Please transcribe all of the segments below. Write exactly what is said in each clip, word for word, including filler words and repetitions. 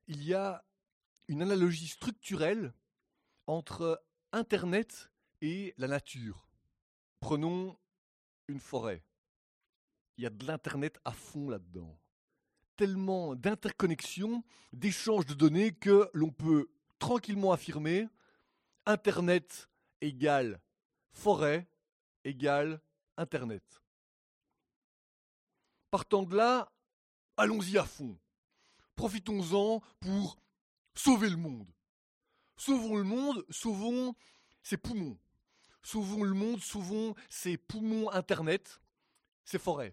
il y a une analogie structurelle entre Internet et la nature. Prenons une forêt. Il y a de l'Internet à fond là-dedans. Tellement d'interconnexions, d'échanges de données que l'on peut tranquillement affirmer Internet égale forêt égale Internet. Partant de là, allons-y à fond. Profitons-en pour sauver le monde. Sauvons le monde, sauvons ses poumons. Sauvons le monde, sauvons ses poumons Internet, ses forêts.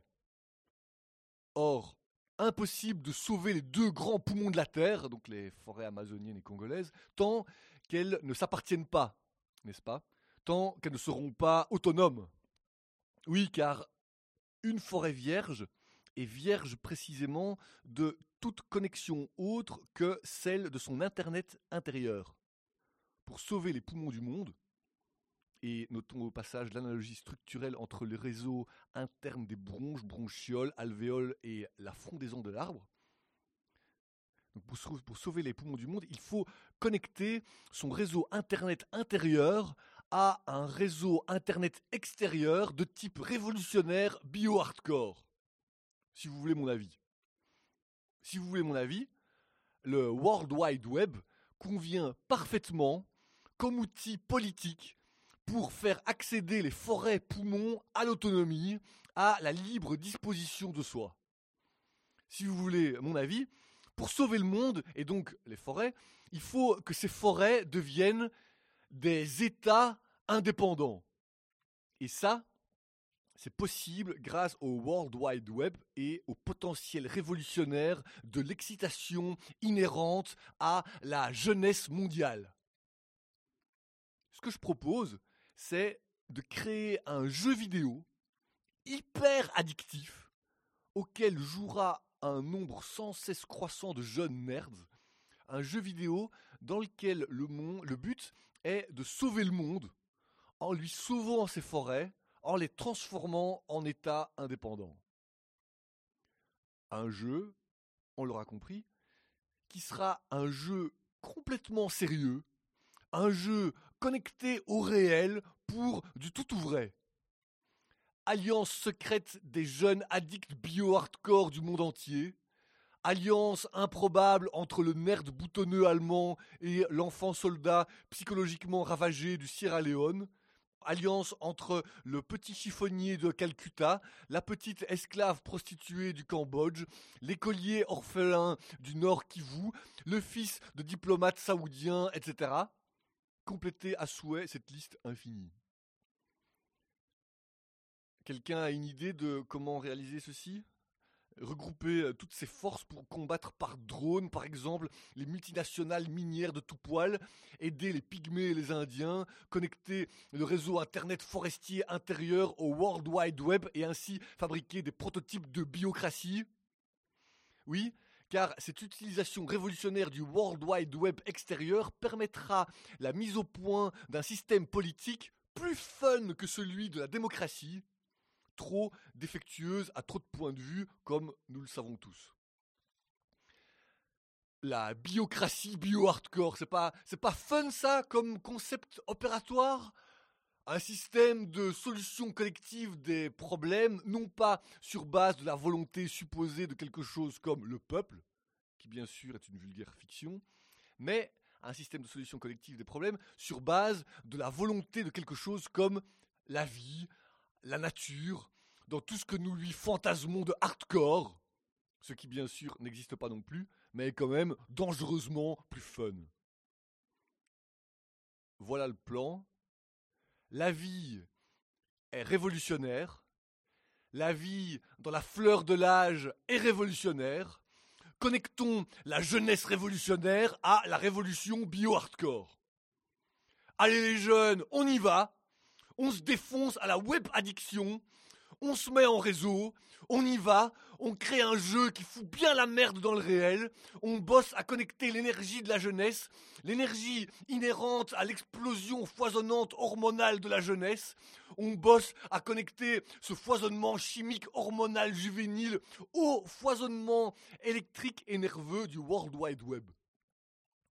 Or, impossible de sauver les deux grands poumons de la Terre, donc les forêts amazoniennes et congolaises, tant qu'elles ne s'appartiennent pas, n'est-ce pas ? Tant qu'elles ne seront pas autonomes. Oui, car une forêt vierge est vierge précisément de toute connexion autre que celle de son Internet intérieur. Pour sauver les poumons du monde, et notons au passage l'analogie structurelle entre le réseau interne des bronches, bronchioles, alvéoles et la frondaison de l'arbre. Donc pour, pour sauver les poumons du monde, il faut connecter son réseau Internet intérieur à un réseau Internet extérieur de type révolutionnaire bio-hardcore. Si vous voulez mon avis. Si vous voulez mon avis, le World Wide Web convient parfaitement comme outil politique pour faire accéder les forêts poumons à l'autonomie, à la libre disposition de soi. Si vous voulez mon avis, pour sauver le monde, et donc les forêts, il faut que ces forêts deviennent des États indépendants. Et ça, c'est possible grâce au World Wide Web et au potentiel révolutionnaire de l'excitation inhérente à la jeunesse mondiale. Ce que je propose, c'est de créer un jeu vidéo hyper addictif auquel jouera un nombre sans cesse croissant de jeunes nerds. Un jeu vidéo dans lequel le, monde, le but est de sauver le monde en lui sauvant ses forêts, en les transformant en États indépendants. Un jeu, on l'aura compris, qui sera un jeu complètement sérieux, un jeu connecté au réel pour du tout ou vrai. Alliance secrète des jeunes addicts bio-hardcore du monde entier, alliance improbable entre le nerd boutonneux allemand et l'enfant soldat psychologiquement ravagé du Sierra Leone, alliance entre le petit chiffonnier de Calcutta, la petite esclave prostituée du Cambodge, l'écolier orphelin du Nord Kivu, le fils de diplomate saoudien, et cetera. Complétez à souhait cette liste infinie. Quelqu'un a une idée de comment réaliser ceci ? Regrouper toutes ces forces pour combattre par drone, par exemple, les multinationales minières de tout poil, aider les pygmées et les Indiens, connecter le réseau Internet forestier intérieur au World Wide Web et ainsi fabriquer des prototypes de biocratie. Oui, car cette utilisation révolutionnaire du World Wide Web extérieur permettra la mise au point d'un système politique plus fun que celui de la démocratie, trop défectueuse à trop de points de vue, comme nous le savons tous. La biocratie bio-hardcore, c'est pas, c'est pas fun ça comme concept opératoire ? Un système de solution collective des problèmes, non pas sur base de la volonté supposée de quelque chose comme le peuple, qui bien sûr est une vulgaire fiction, mais un système de solution collective des problèmes sur base de la volonté de quelque chose comme la vie, la nature, dans tout ce que nous lui fantasmons de hardcore, ce qui bien sûr n'existe pas non plus, mais est quand même dangereusement plus fun. Voilà le plan. La vie est révolutionnaire. La vie dans la fleur de l'âge est révolutionnaire. Connectons la jeunesse révolutionnaire à la révolution bio-hardcore. Allez les jeunes, on y va. On se défonce à la web addiction. On se met en réseau, on y va, on crée un jeu qui fout bien la merde dans le réel, on bosse à connecter l'énergie de la jeunesse, l'énergie inhérente à l'explosion foisonnante hormonale de la jeunesse, on bosse à connecter ce foisonnement chimique hormonal juvénile au foisonnement électrique et nerveux du World Wide Web.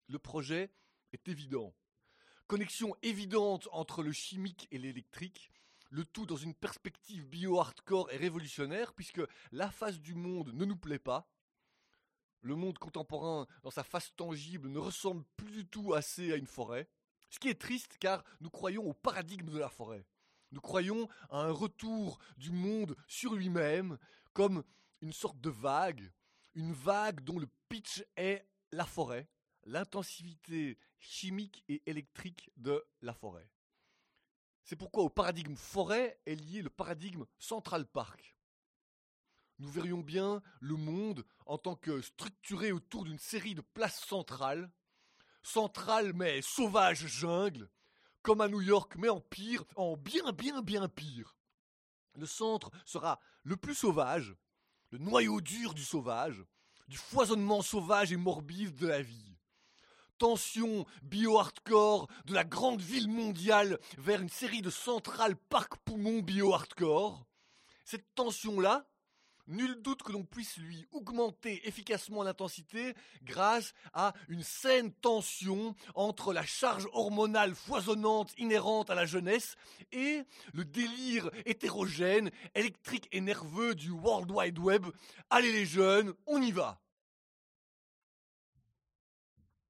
Le projet est évident. Connexion évidente entre le chimique et l'électrique, le tout dans une perspective bio-hardcore et révolutionnaire, puisque la face du monde ne nous plaît pas. Le monde contemporain, dans sa face tangible, ne ressemble plus du tout assez à une forêt. Ce qui est triste, car nous croyons au paradigme de la forêt. Nous croyons à un retour du monde sur lui-même, comme une sorte de vague, une vague dont le pitch est la forêt, l'intensivité chimique et électrique de la forêt. C'est pourquoi au paradigme forêt est lié le paradigme Central Park. Nous verrions bien le monde en tant que structuré autour d'une série de places centrales, centrales mais sauvages jungle, comme à New York mais en pire, en bien bien bien pire. Le centre sera le plus sauvage, le noyau dur du sauvage, du foisonnement sauvage et morbide de la vie. Tension bio-hardcore de la grande ville mondiale vers une série de centrales parcs-poumons bio-hardcore. Cette tension-là, nul doute que l'on puisse lui augmenter efficacement l'intensité grâce à une saine tension entre la charge hormonale foisonnante inhérente à la jeunesse et le délire hétérogène, électrique et nerveux du World Wide Web. Allez les jeunes, on y va!